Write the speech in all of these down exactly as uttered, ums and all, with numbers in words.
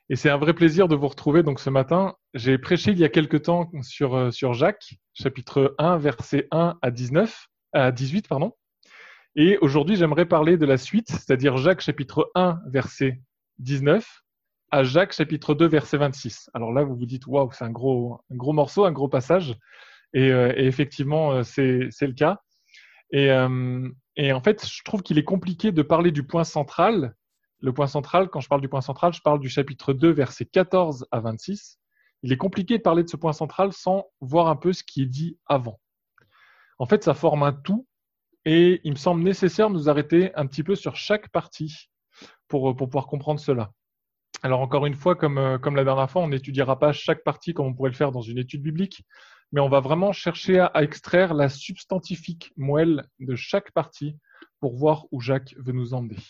Et c'est un vrai plaisir de vous retrouver. Donc ce matin, j'ai prêché il y a quelque temps sur, euh, sur Jacques, chapitre un, versets un à dix-neuf, à dix-huit, pardon. Et aujourd'hui, j'aimerais parler de la suite, c'est-à-dire Jacques chapitre un, verset dix-neuf, à Jacques chapitre deux, verset vingt-six. Alors là, vous vous dites, waouh, c'est un gros, un gros morceau, un gros passage. Et, euh, et effectivement, euh, c'est, c'est le cas. Et, euh, et en fait, je trouve qu'il est compliqué de parler du point central. Le point central, quand je parle du point central, je parle du chapitre deux, versets quatorze à vingt-six. Il est compliqué de parler de ce point central sans voir un peu ce qui est dit avant. En fait, ça forme un tout et il me semble nécessaire de nous arrêter un petit peu sur chaque partie pour, pour pouvoir comprendre cela. Alors encore une fois, comme, comme la dernière fois, on n'étudiera pas chaque partie comme on pourrait le faire dans une étude biblique, mais on va vraiment chercher à, à extraire la substantifique moelle de chaque partie pour voir où Jacques veut nous emmener.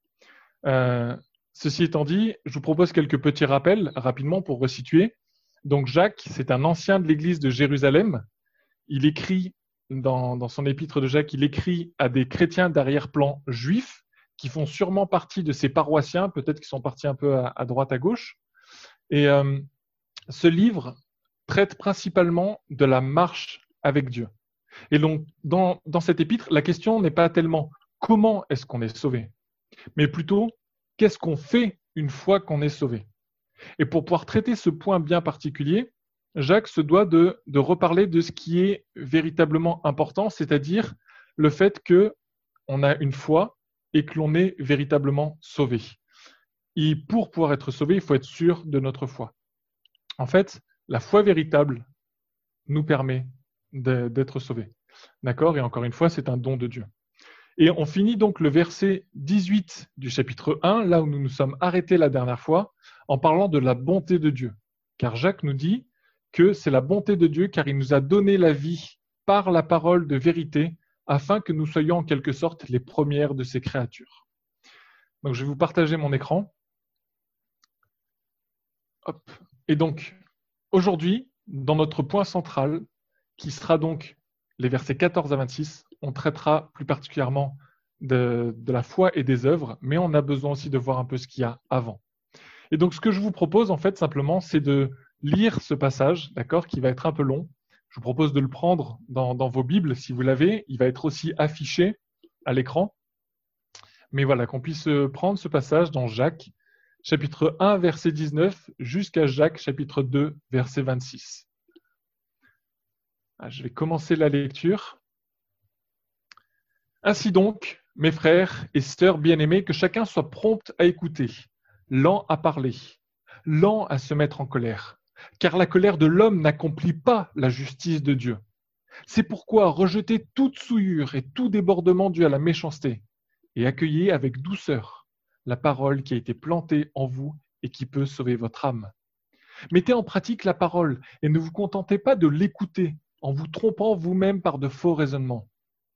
Euh, ceci étant dit, je vous propose quelques petits rappels rapidement pour resituer. Donc Jacques, c'est un ancien de l'église de Jérusalem. Il écrit, dans, dans son épître de Jacques, il écrit à des chrétiens d'arrière-plan juifs qui font sûrement partie de ses paroissiens, peut-être qu'ils sont partis un peu à, à droite, à gauche. Et euh, ce livre traite principalement de la marche avec Dieu. Et donc, dans, dans cet épître, la question n'est pas tellement comment est-ce qu'on est sauvé, mais plutôt qu'est-ce qu'on fait une fois qu'on est sauvé. Et pour pouvoir traiter ce point bien particulier, Jacques se doit de, de reparler de ce qui est véritablement important, c'est-à-dire le fait qu'on a une foi et que l'on est véritablement sauvé. Et pour pouvoir être sauvé, il faut être sûr de notre foi. En fait, la foi véritable nous permet de, d'être sauvés. D'accord ? Et encore une fois, c'est un don de Dieu. Et on finit donc le verset dix-huit du chapitre un, là où nous nous sommes arrêtés la dernière fois, en parlant de la bonté de Dieu. Car Jacques nous dit que c'est la bonté de Dieu, car il nous a donné la vie par la parole de vérité, afin que nous soyons en quelque sorte les premières de ses créatures. Donc je vais vous partager mon écran. Hop. Et donc, aujourd'hui, dans notre point central, qui sera donc les versets quatorze à vingt-six, on traitera plus particulièrement de, de la foi et des œuvres, mais on a besoin aussi de voir un peu ce qu'il y a avant. Et donc, ce que je vous propose, en fait, simplement, c'est de lire ce passage, d'accord, qui va être un peu long. Je vous propose de le prendre dans, dans vos Bibles, si vous l'avez. Il va être aussi affiché à l'écran. Mais voilà, qu'on puisse prendre ce passage dans Jacques, chapitre un, verset dix-neuf, jusqu'à Jacques, chapitre deux, verset vingt-six. Je vais commencer la lecture. Ainsi donc, mes frères et sœurs bien-aimés, que chacun soit prompt à écouter, lent à parler, lent à se mettre en colère, car la colère de l'homme n'accomplit pas la justice de Dieu. C'est pourquoi rejetez toute souillure et tout débordement dû à la méchanceté, et accueillez avec douceur la parole qui a été plantée en vous et qui peut sauver votre âme. Mettez en pratique la parole et ne vous contentez pas de l'écouter en vous trompant vous-même par de faux raisonnements.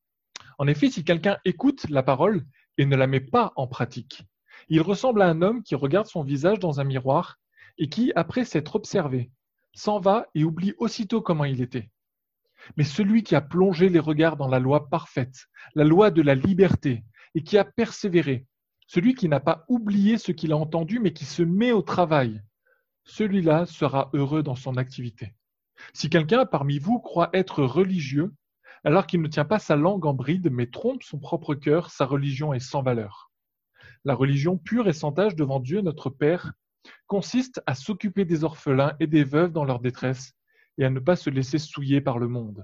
En effet, si quelqu'un écoute la parole et ne la met pas en pratique, il ressemble à un homme qui regarde son visage dans un miroir et qui, après s'être observé, s'en va et oublie aussitôt comment il était. Mais celui qui a plongé les regards dans la loi parfaite, la loi de la liberté, et qui a persévéré, celui qui n'a pas oublié ce qu'il a entendu, mais qui se met au travail, celui-là sera heureux dans son activité. Si quelqu'un parmi vous croit être religieux, alors qu'il ne tient pas sa langue en bride, mais trompe son propre cœur, sa religion est sans valeur. La religion pure et sans tache devant Dieu, notre Père, consiste à s'occuper des orphelins et des veuves dans leur détresse et à ne pas se laisser souiller par le monde.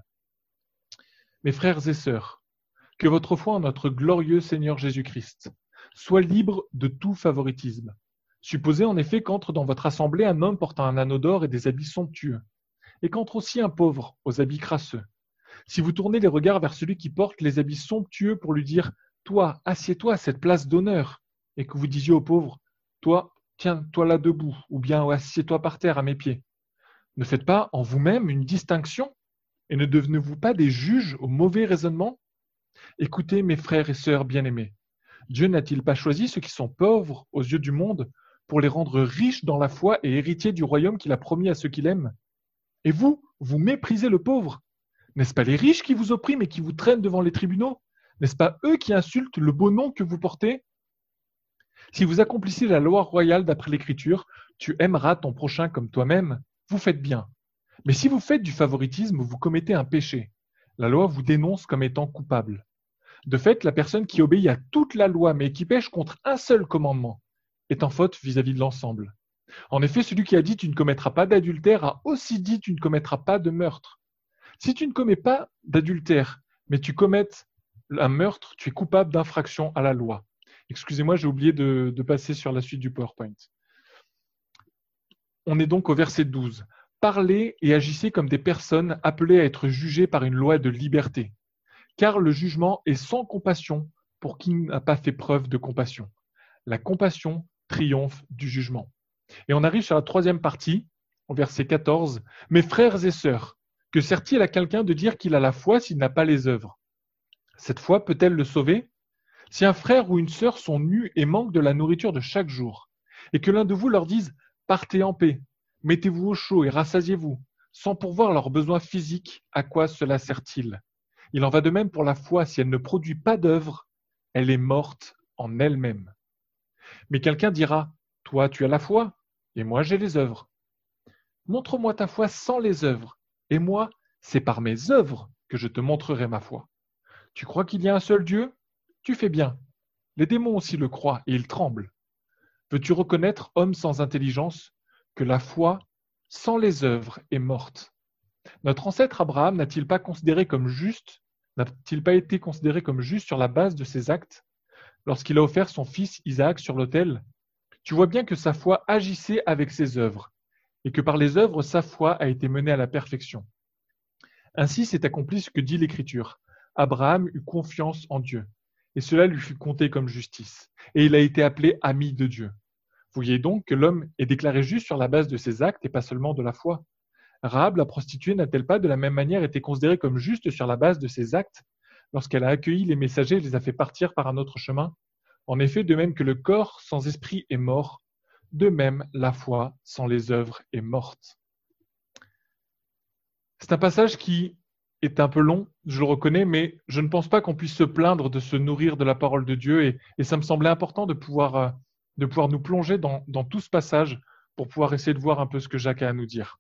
Mes frères et sœurs, que votre foi en notre glorieux Seigneur Jésus-Christ soit libre de tout favoritisme. Supposez en effet qu'entre dans votre assemblée un homme portant un anneau d'or et des habits somptueux, et qu'entre aussi un pauvre aux habits crasseux. Si vous tournez les regards vers celui qui porte les habits somptueux pour lui dire « Toi, assieds-toi à cette place d'honneur », et que vous disiez au pauvre « Toi, tiens-toi là debout » ou bien « Assieds-toi par terre à mes pieds », ne faites pas en vous-même une distinction et ne devenez-vous pas des juges au mauvais raisonnement ? Écoutez, mes frères et sœurs bien-aimés, Dieu n'a-t-il pas choisi ceux qui sont pauvres aux yeux du monde pour les rendre riches dans la foi et héritiers du royaume qu'il a promis à ceux qu'il aime ? Et vous, vous méprisez le pauvre. N'est-ce pas les riches qui vous oppriment et qui vous traînent devant les tribunaux ? N'est-ce pas eux qui insultent le beau nom que vous portez ? Si vous accomplissez la loi royale d'après l'Écriture, tu aimeras ton prochain comme toi-même, vous faites bien. Mais si vous faites du favoritisme, vous commettez un péché. La loi vous dénonce comme étant coupable. De fait, la personne qui obéit à toute la loi mais qui pêche contre un seul commandement est en faute vis-à-vis de l'ensemble. En effet, celui qui a dit « tu ne commettras pas d'adultère » a aussi dit « tu ne commettras pas de meurtre ». Si tu ne commets pas d'adultère, mais tu commets un meurtre, tu es coupable d'infraction à la loi. Excusez-moi, j'ai oublié de, de passer sur la suite du PowerPoint. On est donc au verset douze. Parlez et agissez comme des personnes appelées à être jugées par une loi de liberté. Car le jugement est sans compassion pour qui n'a pas fait preuve de compassion. La compassion triomphe du jugement. Et on arrive sur la troisième partie, au verset quatorze. Mes frères et sœurs, que sert-il à quelqu'un de dire qu'il a la foi s'il n'a pas les œuvres? Cette foi peut-elle le sauver? Si un frère ou une sœur sont nus et manquent de la nourriture de chaque jour, et que l'un de vous leur dise « Partez en paix, mettez-vous au chaud et rassasiez-vous », sans pourvoir leurs besoins physiques, à quoi cela sert-il? Il en va de même pour la foi, si elle ne produit pas d'œuvre, elle est morte en elle-même. Mais quelqu'un dira « Toi, tu as la foi, et moi j'ai les œuvres. Montre-moi ta foi sans les œuvres, et moi, c'est par mes œuvres que je te montrerai ma foi. Tu crois qu'il y a un seul Dieu? Tu fais bien. Les démons aussi le croient, et ils tremblent. Veux-tu reconnaître, homme sans intelligence, que la foi sans les œuvres est morte? Notre ancêtre Abraham n'a-t-il pas considéré comme juste, n'a-t-il pas été considéré comme juste sur la base de ses actes lorsqu'il a offert son fils Isaac sur l'autel? Tu vois bien que sa foi agissait avec ses œuvres, et que par les œuvres, sa foi a été menée à la perfection. Ainsi s'est accompli ce que dit l'Écriture. Abraham eut confiance en Dieu, et cela lui fut compté comme justice, et il a été appelé ami de Dieu. Vous voyez donc que l'homme est déclaré juste sur la base de ses actes et pas seulement de la foi. Rahab, la prostituée, n'a-t-elle pas de la même manière été considérée comme juste sur la base de ses actes lorsqu'elle a accueilli les messagers et les a fait partir par un autre chemin? En effet, de même que le corps sans esprit est mort, de même la foi sans les œuvres est morte. C'est un passage qui est un peu long, je le reconnais, mais je ne pense pas qu'on puisse se plaindre de se nourrir de la parole de Dieu et, et ça me semblait important de pouvoir, de pouvoir nous plonger dans, dans tout ce passage pour pouvoir essayer de voir un peu ce que Jacques a à nous dire.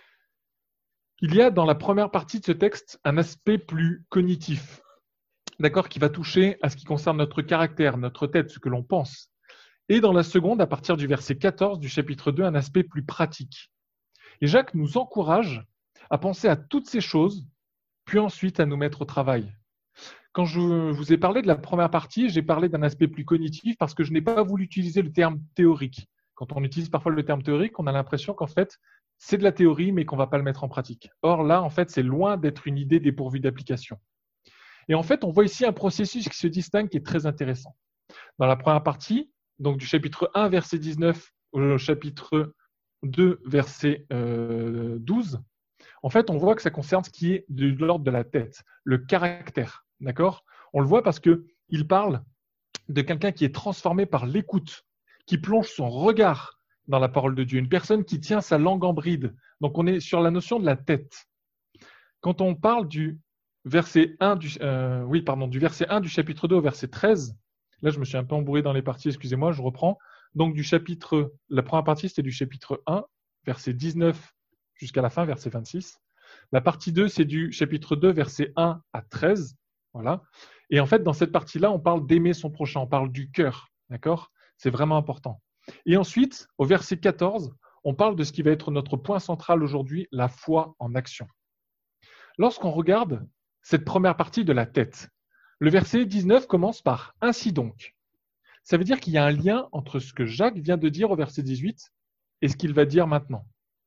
Il y a dans la première partie de ce texte un aspect plus cognitif, d'accord, qui va toucher à ce qui concerne notre caractère, notre tête, ce que l'on pense. Et dans la seconde, à partir du verset quatorze du chapitre deux, un aspect plus pratique. Et Jacques nous encourage à penser à toutes ces choses, puis ensuite à nous mettre au travail. Quand je vous ai parlé de la première partie, j'ai parlé d'un aspect plus cognitif parce que je n'ai pas voulu utiliser le terme théorique. Quand on utilise parfois le terme théorique, on a l'impression qu'en fait, c'est de la théorie, mais qu'on ne va pas le mettre en pratique. Or là, en fait, c'est loin d'être une idée dépourvue d'application. Et en fait, on voit ici un processus qui se distingue qui est très intéressant. Dans la première partie, donc du chapitre un, verset dix-neuf, au chapitre deux, verset euh, douze, en fait, on voit que ça concerne ce qui est de l'ordre de la tête, le caractère. D'accord ? On le voit parce qu'il parle de quelqu'un qui est transformé par l'écoute, qui plonge son regard dans la parole de Dieu, une personne qui tient sa langue en bride. Donc, on est sur la notion de la tête. Quand on parle du verset un du, euh, oui, pardon, du verset un du chapitre deux au verset treize, là, je me suis un peu embourré dans les parties, excusez-moi, je reprends. Donc, du chapitre, la première partie, c'était du chapitre un, verset dix-neuf jusqu'à la fin, verset vingt-six. La partie deux, c'est du chapitre deux, verset un à treize. Voilà. Et en fait, dans cette partie-là, on parle d'aimer son prochain, on parle du cœur. D'accord ? C'est vraiment important. Et ensuite, au verset quatorze, on parle de ce qui va être notre point central aujourd'hui, la foi en action. Lorsqu'on regarde cette première partie de la tête, le verset dix-neuf commence par « Ainsi donc ». Ça veut dire qu'il y a un lien entre ce que Jacques vient de dire au verset dix-huit et ce qu'il va dire maintenant.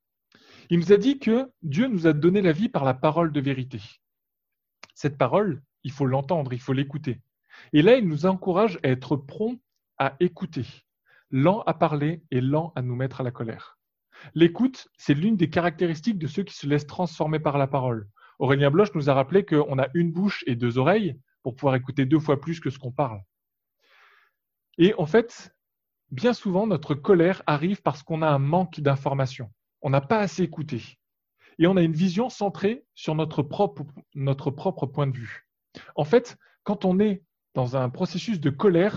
Il nous a dit que Dieu nous a donné la vie par la parole de vérité. Cette parole, il faut l'entendre, il faut l'écouter. Et là, il nous encourage à être prompt à écouter, lent à parler et lent à nous mettre à la colère. L'écoute, c'est l'une des caractéristiques de ceux qui se laissent transformer par la parole. Aurélien Bloch nous a rappelé qu'on a une bouche et deux oreilles pour pouvoir écouter deux fois plus que ce qu'on parle. Et en fait, bien souvent, notre colère arrive parce qu'on a un manque d'informations. On n'a pas assez écouté. Et on a une vision centrée sur notre propre, notre propre point de vue. En fait, quand on est dans un processus de colère,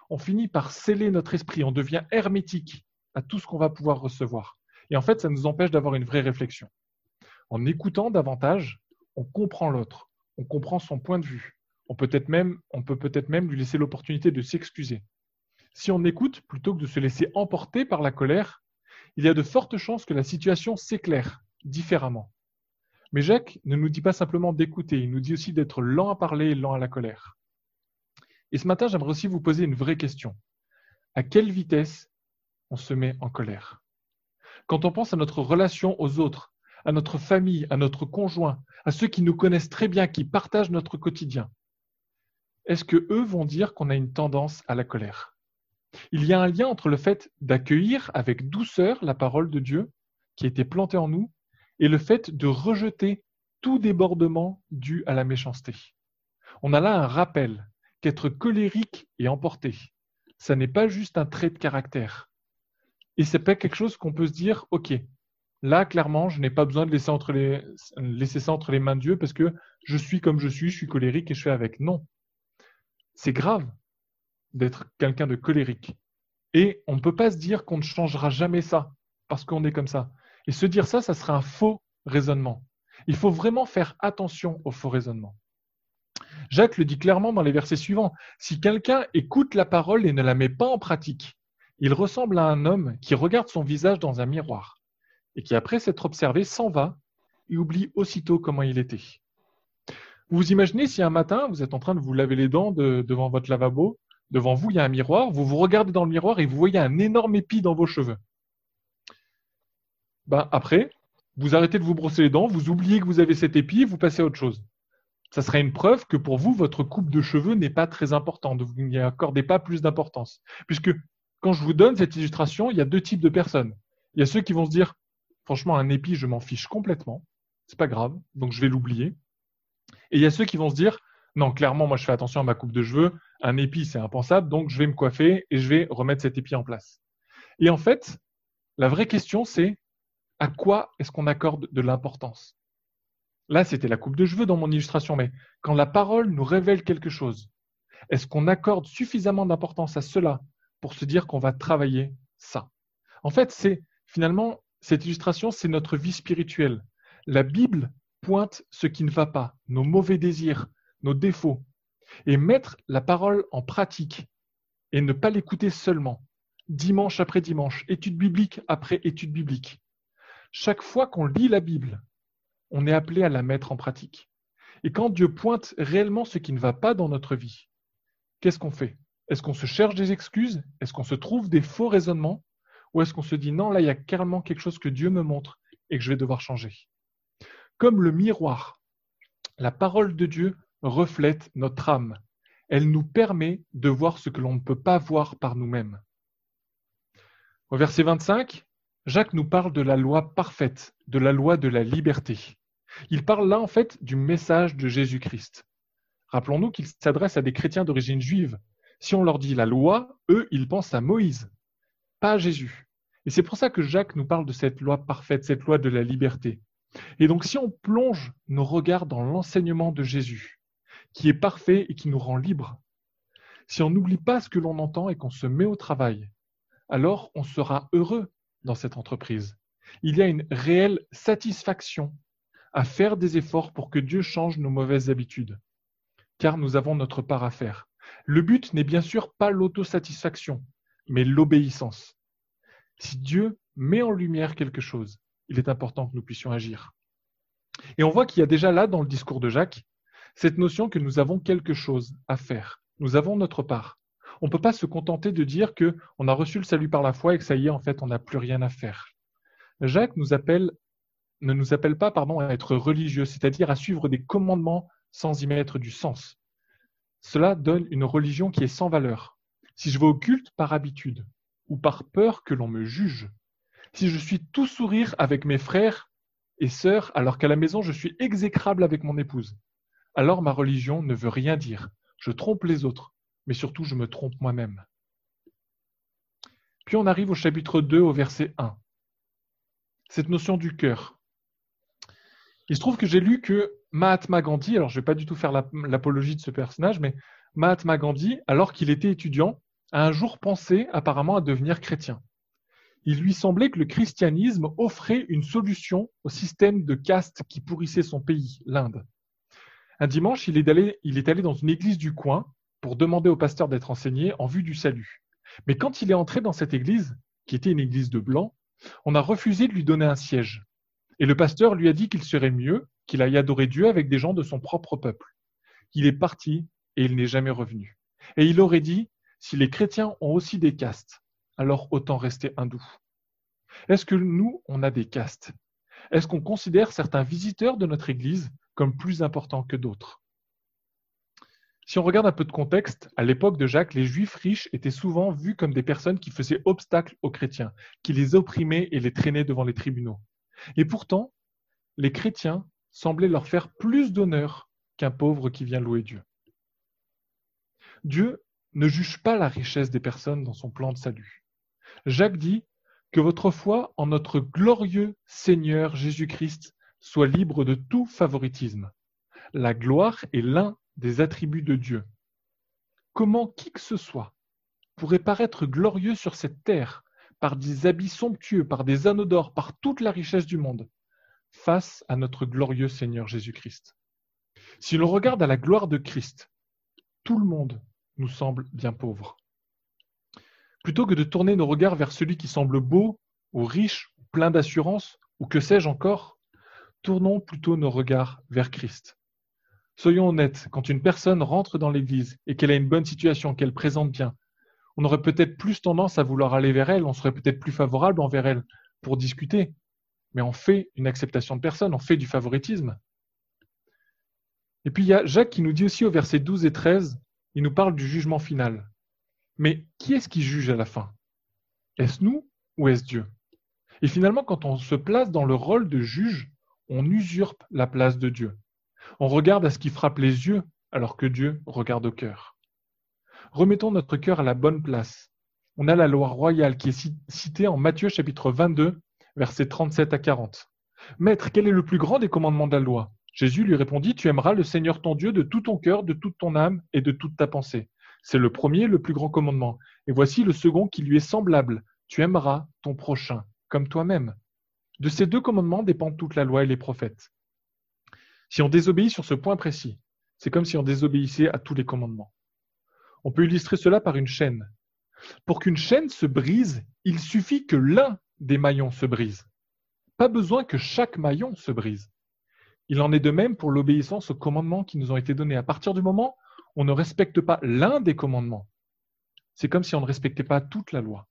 on finit par sceller notre esprit, on devient hermétique à tout ce qu'on va pouvoir recevoir. Et en fait, ça nous empêche d'avoir une vraie réflexion. En écoutant davantage, on comprend l'autre, on comprend son point de vue. On peut peut-être même, on peut peut-être même lui laisser l'opportunité de s'excuser. Si on écoute, plutôt que de se laisser emporter par la colère, il y a de fortes chances que la situation s'éclaire différemment. Mais Jacques ne nous dit pas simplement d'écouter, il nous dit aussi d'être lent à parler et lent à la colère. Et ce matin, j'aimerais aussi vous poser une vraie question. À quelle vitesse on se met en colère? Quand on pense à notre relation aux autres, à notre famille, à notre conjoint, à ceux qui nous connaissent très bien, qui partagent notre quotidien, est-ce qu'eux vont dire qu'on a une tendance à la colère? Il y a un lien entre le fait d'accueillir avec douceur la parole de Dieu qui a été plantée en nous et le fait de rejeter tout débordement dû à la méchanceté. On a là un rappel qu'être colérique et emporté, ça n'est pas juste un trait de caractère. Et c'est pas quelque chose qu'on peut se dire, ok, là clairement, je n'ai pas besoin de laisser, entre les, laisser ça entre les mains de Dieu parce que je suis comme je suis, je suis colérique et je fais avec. Non, c'est grave d'être quelqu'un de colérique. Et on ne peut pas se dire qu'on ne changera jamais ça parce qu'on est comme ça. Et se dire ça, ça serait un faux raisonnement. Il faut vraiment faire attention au faux raisonnement. Jacques le dit clairement dans les versets suivants. Si quelqu'un écoute la parole et ne la met pas en pratique, il ressemble à un homme qui regarde son visage dans un miroir et qui, après s'être observé, s'en va et oublie aussitôt comment il était. Vous vous imaginez si un matin, vous êtes en train de vous laver les dents de, devant votre lavabo, devant vous, il y a un miroir, vous vous regardez dans le miroir et vous voyez un énorme épi dans vos cheveux. Ben, après, vous arrêtez de vous brosser les dents, vous oubliez que vous avez cet épi et vous passez à autre chose. Ça serait une preuve que pour vous, votre coupe de cheveux n'est pas très importante, vous n'y accordez pas plus d'importance. Puisque quand je vous donne cette illustration, il y a deux types de personnes. Il y a ceux qui vont se dire, franchement, un épi, je m'en fiche complètement, c'est pas grave, donc je vais l'oublier. Et il y a ceux qui vont se dire, non, clairement, moi je fais attention à ma coupe de cheveux, un épi c'est impensable, donc je vais me coiffer et je vais remettre cet épi en place. Et en fait, la vraie question c'est, à quoi est-ce qu'on accorde de l'importance? Là, c'était la coupe de cheveux dans mon illustration, mais quand la parole nous révèle quelque chose, est-ce qu'on accorde suffisamment d'importance à cela pour se dire qu'on va travailler ça? En fait, c'est finalement, cette illustration, c'est notre vie spirituelle. La Bible pointe ce qui ne va pas, nos mauvais désirs, nos défauts, et mettre la parole en pratique et ne pas l'écouter seulement, dimanche après dimanche, étude biblique après étude biblique. Chaque fois qu'on lit la Bible, on est appelé à la mettre en pratique. Et quand Dieu pointe réellement ce qui ne va pas dans notre vie, qu'est-ce qu'on fait? Est-ce qu'on se cherche des excuses? Est-ce qu'on se trouve des faux raisonnements? Ou est-ce qu'on se dit non, là, il y a carrément quelque chose que Dieu me montre et que je vais devoir changer? Comme le miroir, la parole de Dieu reflète notre âme. Elle nous permet de voir ce que l'on ne peut pas voir par nous-mêmes. Au verset vingt-cinq, Jacques nous parle de la loi parfaite, de la loi de la liberté. Il parle là en fait du message de Jésus-Christ. Rappelons-nous qu'il s'adresse à des chrétiens d'origine juive. Si on leur dit la loi, eux, ils pensent à Moïse, pas à Jésus. Et c'est pour ça que Jacques nous parle de cette loi parfaite, cette loi de la liberté. Et donc si on plonge nos regards dans l'enseignement de Jésus, qui est parfait et qui nous rend libres, si on n'oublie pas ce que l'on entend et qu'on se met au travail, alors on sera heureux dans cette entreprise. Il y a une réelle satisfaction à faire des efforts pour que Dieu change nos mauvaises habitudes, car nous avons notre part à faire. Le but n'est bien sûr pas l'autosatisfaction, mais l'obéissance. Si Dieu met en lumière quelque chose, il est important que nous puissions agir. Et on voit qu'il y a déjà là, dans le discours de Jacques, cette notion que nous avons quelque chose à faire. Nous avons notre part. On ne peut pas se contenter de dire qu'on a reçu le salut par la foi et que ça y est, en fait, on n'a plus rien à faire. Jacques nous appelle, ne nous appelle pas pardon, à être religieux, c'est-à-dire à suivre des commandements sans y mettre du sens. Cela donne une religion qui est sans valeur. Si je vais au culte par habitude ou par peur que l'on me juge, si je suis tout sourire avec mes frères et sœurs alors qu'à la maison je suis exécrable avec mon épouse, alors ma religion ne veut rien dire. Je trompe les autres, mais surtout je me trompe moi-même. Puis on arrive au chapitre deux, au verset un. Cette notion du cœur. Il se trouve que j'ai lu que Mahatma Gandhi, alors je ne vais pas du tout faire l'apologie de ce personnage, mais Mahatma Gandhi, alors qu'il était étudiant, a un jour pensé apparemment à devenir chrétien. Il lui semblait que le christianisme offrait une solution au système de caste qui pourrissait son pays, l'Inde. Un dimanche, il est allé, il est allé dans une église du coin pour demander au pasteur d'être enseigné en vue du salut. Mais quand il est entré dans cette église, qui était une église de blancs, on a refusé de lui donner un siège. Et le pasteur lui a dit qu'il serait mieux qu'il aille adorer Dieu avec des gens de son propre peuple. Il est parti et il n'est jamais revenu. Et il aurait dit, si les chrétiens ont aussi des castes, alors autant rester hindou. Est-ce que nous, on a des castes? Est-ce qu'on considère certains visiteurs de notre église comme plus importants que d'autres? Si on regarde un peu de contexte, à l'époque de Jacques, les Juifs riches étaient souvent vus comme des personnes qui faisaient obstacle aux chrétiens, qui les opprimaient et les traînaient devant les tribunaux. Et pourtant, les chrétiens semblaient leur faire plus d'honneur qu'un pauvre qui vient louer Dieu. Dieu ne juge pas la richesse des personnes dans son plan de salut. Jacques dit que votre foi en notre glorieux Seigneur Jésus-Christ soit libre de tout favoritisme. La gloire est l'un des attributs de Dieu. Comment qui que ce soit pourrait paraître glorieux sur cette terre par des habits somptueux, par des anneaux d'or, par toute la richesse du monde, face à notre glorieux Seigneur Jésus-Christ? Si l'on regarde à la gloire de Christ, tout le monde nous semble bien pauvre. Plutôt que de tourner nos regards vers celui qui semble beau, ou riche, ou plein d'assurance, ou que sais-je encore, tournons plutôt nos regards vers Christ. Soyons honnêtes, quand une personne rentre dans l'Église et qu'elle a une bonne situation, qu'elle présente bien, on aurait peut-être plus tendance à vouloir aller vers elle, on serait peut-être plus favorable envers elle pour discuter. Mais on fait une acceptation de personne, on fait du favoritisme. Et puis il y a Jacques qui nous dit aussi au verset douze et treize, il nous parle du jugement final. Mais qui est-ce qui juge à la fin? Est-ce nous ou est-ce Dieu? Et finalement, quand on se place dans le rôle de juge, on usurpe la place de Dieu. On regarde à ce qui frappe les yeux, alors que Dieu regarde au cœur. Remettons notre cœur à la bonne place. On a la loi royale qui est citée en Matthieu chapitre vingt-deux, versets trente-sept à quarante. Maître, quel est le plus grand des commandements de la loi? Jésus lui répondit, tu aimeras le Seigneur ton Dieu de tout ton cœur, de toute ton âme et de toute ta pensée. C'est le premier, le plus grand commandement. Et voici le second qui lui est semblable. Tu aimeras ton prochain comme toi-même. De ces deux commandements dépendent toute la loi et les prophètes. Si on désobéit sur ce point précis, c'est comme si on désobéissait à tous les commandements. On peut illustrer cela par une chaîne. Pour qu'une chaîne se brise, il suffit que l'un des maillons se brise. Pas besoin que chaque maillon se brise. Il en est de même pour l'obéissance aux commandements qui nous ont été donnés. À partir du moment où on ne respecte pas l'un des commandements, c'est comme si on ne respectait pas toute la loi.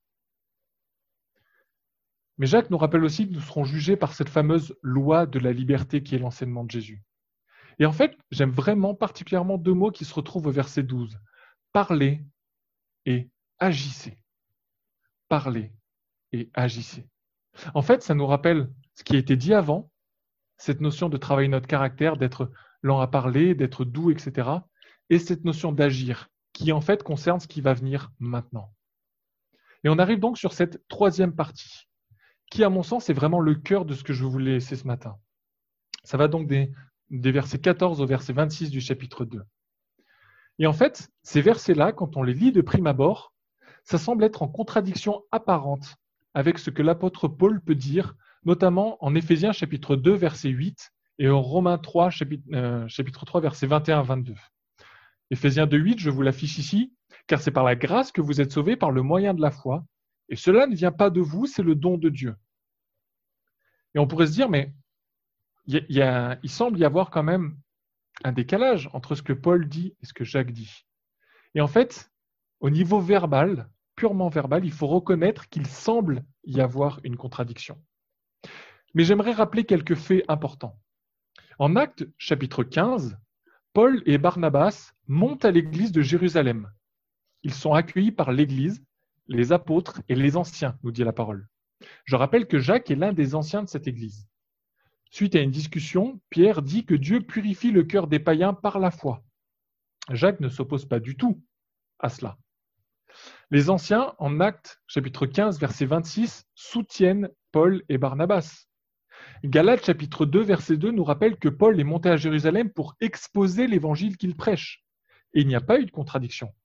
Mais Jacques nous rappelle aussi que nous serons jugés par cette fameuse loi de la liberté qui est l'enseignement de Jésus. Et en fait, j'aime vraiment particulièrement deux mots qui se retrouvent au verset douze. Parlez et agissez. Parlez et agissez. En fait, ça nous rappelle ce qui a été dit avant, cette notion de travailler notre caractère, d'être lent à parler, d'être doux, et cetera. Et cette notion d'agir, qui en fait concerne ce qui va venir maintenant. Et on arrive donc sur cette troisième partie, qui à mon sens est vraiment le cœur de ce que je voulais laisser ce matin. Ça va donc des, des versets quatorze au verset vingt-six du chapitre deux. Et en fait, ces versets-là, quand on les lit de prime abord, ça semble être en contradiction apparente avec ce que l'apôtre Paul peut dire, notamment en Éphésiens chapitre deux, verset huit, et en Romains trois, chapitre, euh, chapitre trois, versets vingt et un à vingt-deux. Éphésiens deux, huit, je vous l'affiche ici, car c'est par la grâce que vous êtes sauvés par le moyen de la foi, et cela ne vient pas de vous, c'est le don de Dieu. Et on pourrait se dire, mais il, y a, il semble y avoir quand même un décalage entre ce que Paul dit et ce que Jacques dit. Et en fait, au niveau verbal, purement verbal, il faut reconnaître qu'il semble y avoir une contradiction. Mais j'aimerais rappeler quelques faits importants. En Actes chapitre quinze, Paul et Barnabas montent à l'église de Jérusalem. Ils sont accueillis par l'église, les apôtres et les anciens, nous dit la parole. Je rappelle que Jacques est l'un des anciens de cette église. Suite à une discussion, Pierre dit que Dieu purifie le cœur des païens par la foi. Jacques ne s'oppose pas du tout à cela. Les anciens, en Actes chapitre quinze, verset vingt-six, soutiennent Paul et Barnabas. Galates chapitre deux, verset deux nous rappelle que Paul est monté à Jérusalem pour exposer l'évangile qu'il prêche. Et il n'y a pas eu de contradiction.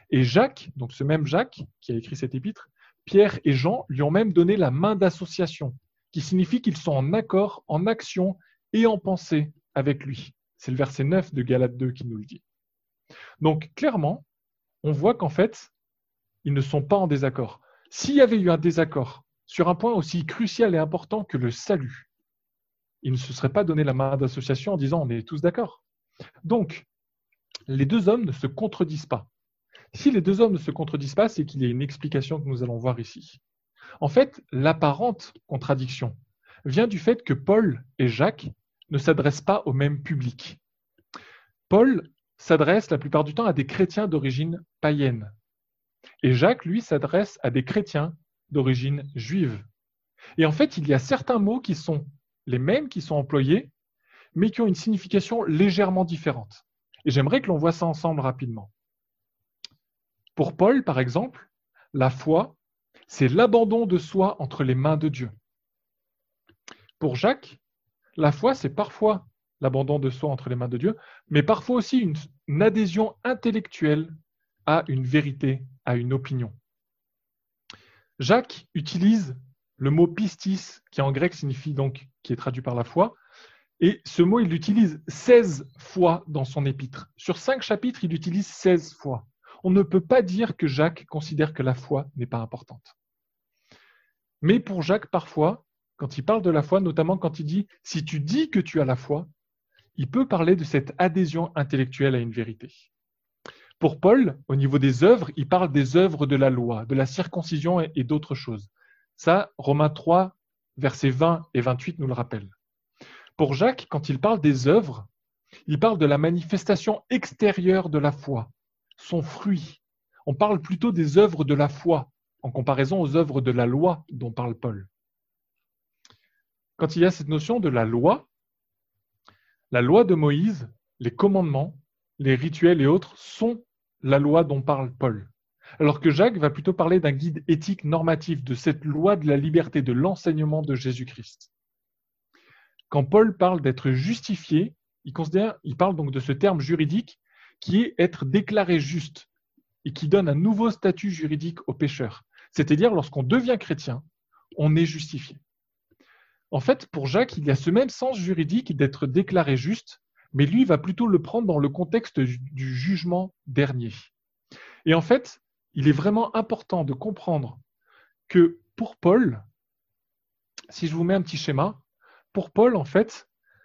Et Jacques, donc ce même Jacques qui a écrit cet épître, Pierre et Jean lui ont même donné la main d'association, qui signifie qu'ils sont en accord, en action et en pensée avec lui. C'est le verset neuf de Galates deux qui nous le dit. Donc clairement, on voit qu'en fait, ils ne sont pas en désaccord. S'il y avait eu un désaccord sur un point aussi crucial et important que le salut, ils ne se seraient pas donné la main d'association en disant on est tous d'accord. Donc, les deux hommes ne se contredisent pas. Si les deux hommes ne se contredisent pas, c'est qu'il y a une explication que nous allons voir ici. En fait, l'apparente contradiction vient du fait que Paul et Jacques ne s'adressent pas au même public. Paul s'adresse la plupart du temps à des chrétiens d'origine païenne. Et Jacques, lui, s'adresse à des chrétiens d'origine juive. Et en fait, il y a certains mots qui sont les mêmes, qui sont employés, mais qui ont une signification légèrement différente. Et j'aimerais que l'on voit ça ensemble rapidement. Pour Paul, par exemple, la foi, c'est l'abandon de soi entre les mains de Dieu. Pour Jacques, la foi, c'est parfois l'abandon de soi entre les mains de Dieu, mais parfois aussi une, une adhésion intellectuelle à une vérité, à une opinion. Jacques utilise le mot pistis, qui en grec signifie donc, qui est traduit par la foi, et ce mot, il l'utilise seize fois dans son épître. Sur cinq chapitres, il l'utilise seize fois. On ne peut pas dire que Jacques considère que la foi n'est pas importante. Mais pour Jacques, parfois, quand il parle de la foi, notamment quand il dit « si tu dis que tu as la foi », il peut parler de cette adhésion intellectuelle à une vérité. Pour Paul, au niveau des œuvres, il parle des œuvres de la loi, de la circoncision et d'autres choses. Ça, Romains trois, versets vingt et vingt-huit nous le rappellent. Pour Jacques, quand il parle des œuvres, il parle de la manifestation extérieure de la foi, son fruit. On parle plutôt des œuvres de la foi, en comparaison aux œuvres de la loi dont parle Paul. Quand il y a cette notion de la loi, la loi de Moïse, les commandements, les rituels et autres sont la loi dont parle Paul. Alors que Jacques va plutôt parler d'un guide éthique normatif, de cette loi de la liberté, de l'enseignement de Jésus-Christ. Quand Paul parle d'être justifié, il, considère, il parle donc de ce terme juridique qui est être déclaré juste et qui donne un nouveau statut juridique aux pécheurs. C'est-à-dire, lorsqu'on devient chrétien, on est justifié. En fait, pour Jacques, il y a ce même sens juridique d'être déclaré juste, mais lui va plutôt le prendre dans le contexte du jugement dernier. Et en fait, il est vraiment important de comprendre que pour Paul, si je vous mets un petit schéma, pour Paul, en fait,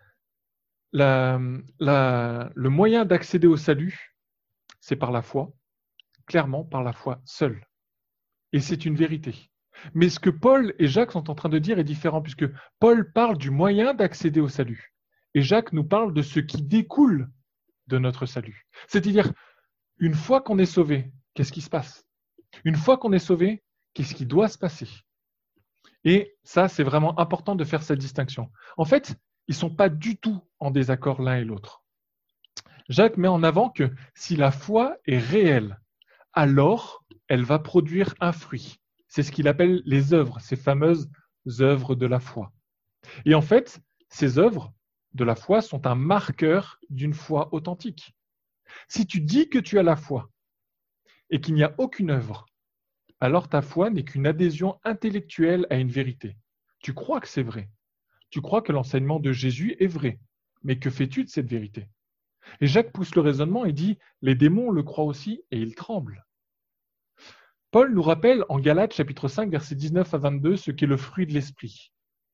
la, la, le moyen d'accéder au salut, c'est par la foi, clairement par la foi seule. Et c'est une vérité. Mais ce que Paul et Jacques sont en train de dire est différent, puisque Paul parle du moyen d'accéder au salut, et Jacques nous parle de ce qui découle de notre salut. C'est-à-dire, une fois qu'on est sauvé, qu'est-ce qui se passe? Une fois qu'on est sauvé, qu'est-ce qui doit se passer? Et ça, c'est vraiment important de faire cette distinction. En fait, ils ne sont pas du tout en désaccord l'un et l'autre. Jacques met en avant que si la foi est réelle, alors elle va produire un fruit. C'est ce qu'il appelle les œuvres, ces fameuses œuvres de la foi. Et en fait, ces œuvres de la foi sont un marqueur d'une foi authentique. Si tu dis que tu as la foi et qu'il n'y a aucune œuvre, alors ta foi n'est qu'une adhésion intellectuelle à une vérité. Tu crois que c'est vrai. Tu crois que l'enseignement de Jésus est vrai. Mais que fais-tu de cette vérité? Et Jacques pousse le raisonnement et dit « Les démons le croient aussi et ils tremblent ». Paul nous rappelle en Galates chapitre cinq, versets dix-neuf à vingt-deux, ce qu'est le fruit de l'esprit.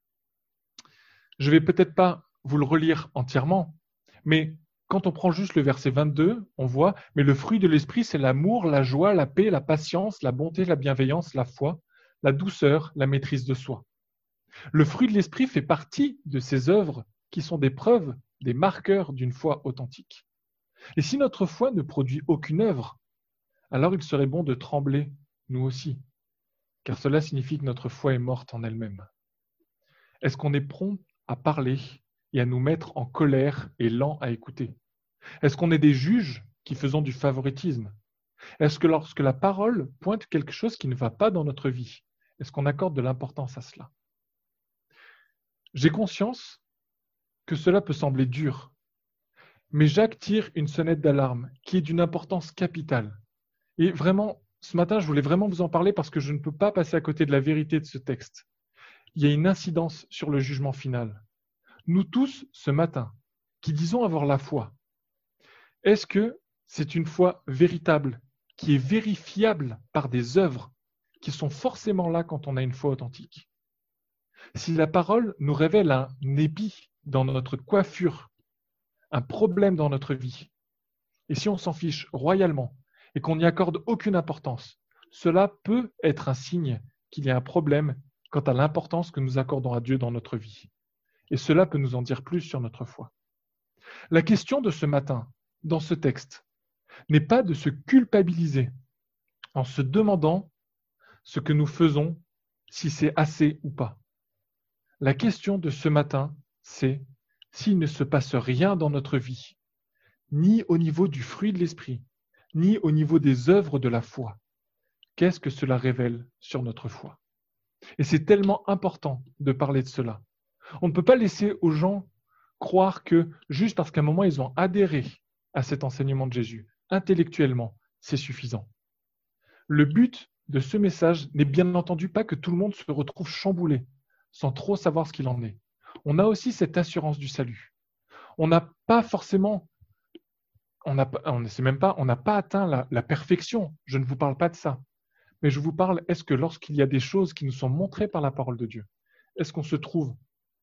Je ne vais peut-être pas vous le relire entièrement, mais quand on prend juste le verset vingt-deux, on voit « Mais le fruit de l'esprit, c'est l'amour, la joie, la paix, la patience, la bonté, la bienveillance, la foi, la douceur, la maîtrise de soi. » Le fruit de l'esprit fait partie de ces œuvres qui sont des preuves, des marqueurs d'une foi authentique. Et si notre foi ne produit aucune œuvre, alors il serait bon de trembler, nous aussi, car cela signifie que notre foi est morte en elle-même. Est-ce qu'on est prompt à parler et à nous mettre en colère et lent à écouter? Est-ce qu'on est des juges qui faisons du favoritisme? Est-ce que lorsque la parole pointe quelque chose qui ne va pas dans notre vie, est-ce qu'on accorde de l'importance à cela? J'ai conscience que cela peut sembler dur, mais Jacques tire une sonnette d'alarme qui est d'une importance capitale. Et vraiment, ce matin, je voulais vraiment vous en parler parce que je ne peux pas passer à côté de la vérité de ce texte. Il y a une incidence sur le jugement final. Nous tous, ce matin, qui disons avoir la foi, est-ce que c'est une foi véritable, qui est vérifiable par des œuvres qui sont forcément là quand on a une foi authentique? Si la parole nous révèle un épi dans notre coiffure, un problème dans notre vie, et si on s'en fiche royalement et qu'on n'y accorde aucune importance, cela peut être un signe qu'il y a un problème quant à l'importance que nous accordons à Dieu dans notre vie. Et cela peut nous en dire plus sur notre foi. La question de ce matin, dans ce texte, n'est pas de se culpabiliser en se demandant ce que nous faisons, si c'est assez ou pas. La question de ce matin, c'est s'il ne se passe rien dans notre vie, ni au niveau du fruit de l'esprit, ni au niveau des œuvres de la foi, qu'est-ce que cela révèle sur notre foi? Et c'est tellement important de parler de cela. On ne peut pas laisser aux gens croire que juste parce qu'à un moment ils ont adhéré à cet enseignement de Jésus, intellectuellement, c'est suffisant. Le but de ce message n'est bien entendu pas que tout le monde se retrouve chamboulé, sans trop savoir ce qu'il en est. On a aussi cette assurance du salut. On n'a pas forcément, on n'a pas, on ne sait même pas, on n'a pas atteint la, la perfection. Je ne vous parle pas de ça. Mais je vous parle, est-ce que lorsqu'il y a des choses qui nous sont montrées par la parole de Dieu, est-ce qu'on se trouve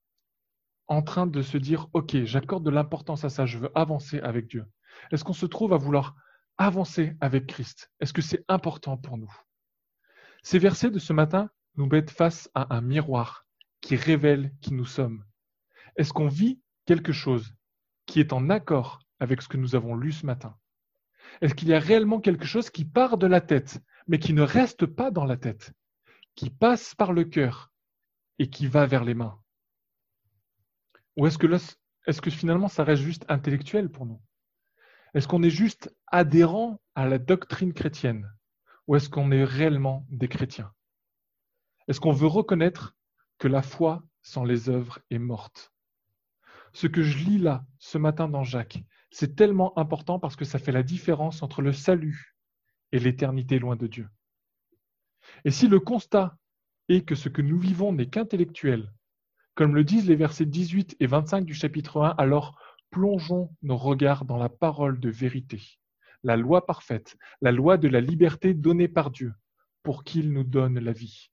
en train de se dire, ok, j'accorde de l'importance à ça, je veux avancer avec Dieu? Est-ce qu'on se trouve à vouloir avancer avec Christ? Est-ce que c'est important pour nous? Ces versets de ce matin nous mettent face à un miroir qui révèle qui nous sommes. Est-ce qu'on vit quelque chose qui est en accord avec ce que nous avons lu ce matin? Est-ce qu'il y a réellement quelque chose qui part de la tête, mais qui ne reste pas dans la tête, qui passe par le cœur et qui va vers les mains? Ou est-ce que, là, est-ce que finalement ça reste juste intellectuel pour nous? Est-ce qu'on est juste adhérent à la doctrine chrétienne? Ou est-ce qu'on est réellement des chrétiens? Est-ce qu'on veut reconnaître que la foi sans les œuvres est morte? Ce que je lis là, ce matin dans Jacques, c'est tellement important parce que ça fait la différence entre le salut et l'éternité loin de Dieu. Et si le constat est que ce que nous vivons n'est qu'intellectuel, comme le disent les versets dix-huit et vingt-cinq du chapitre un, alors plongeons nos regards dans la parole de vérité, la loi parfaite, la loi de la liberté donnée par Dieu, pour qu'il nous donne la vie.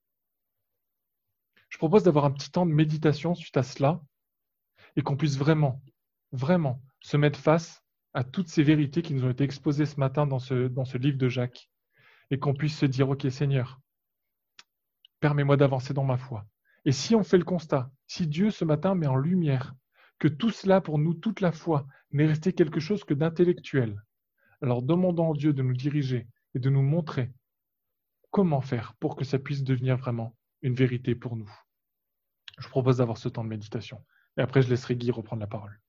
Je propose d'avoir un petit temps de méditation suite à cela et qu'on puisse vraiment, vraiment se mettre face à toutes ces vérités qui nous ont été exposées ce matin dans ce, dans ce livre de Jacques et qu'on puisse se dire, ok Seigneur, permets-moi d'avancer dans ma foi. Et si on fait le constat, si Dieu ce matin met en lumière que tout cela pour nous, toute la foi, n'est resté quelque chose que d'intellectuel, alors demandons à Dieu de nous diriger et de nous montrer comment faire pour que ça puisse devenir vraiment une vérité pour nous. Je vous propose d'avoir ce temps de méditation. Et après, je laisserai Guy reprendre la parole.